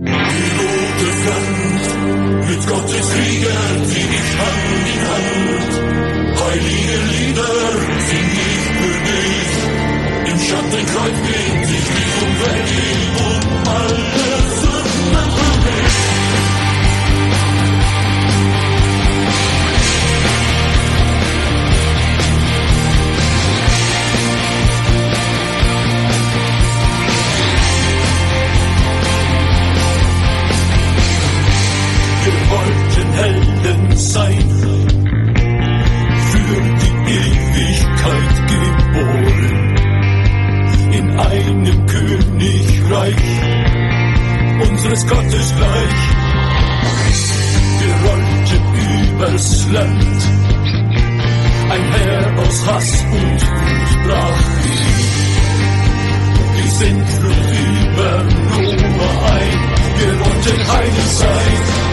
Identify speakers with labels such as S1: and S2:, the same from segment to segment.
S1: rote Front, mit Gottes Kriegern zieh ich Hand in Hand. Heilige Lieder sing ich für dich. Im Schattenkreuz geht sich die Umwelt und alle Sünden für mich. Helden sein, für die Ewigkeit geboren, in einem Königreich, unseres Gottes gleich. Wir rollten übers Land, ein Heer aus Hass und Wut brach die Sintflut über Noah ein, wir wollten heilig sein.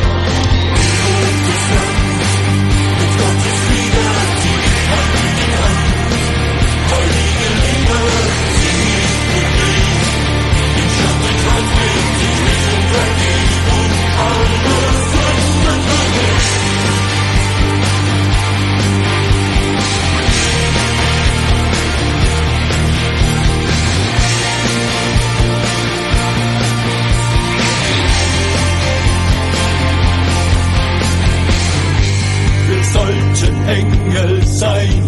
S1: Engel sein,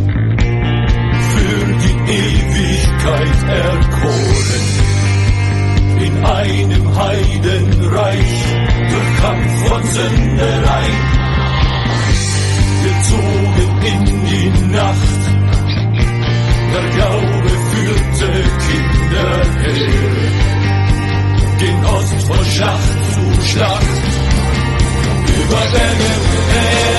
S1: für die Ewigkeit erkoren, in einem Heidenreich, durch Kampf und Sünderei. Wir zogen in die Nacht, der Glaube führte Kinder her, den Ost von Schlacht zu Schlacht, über Berge her.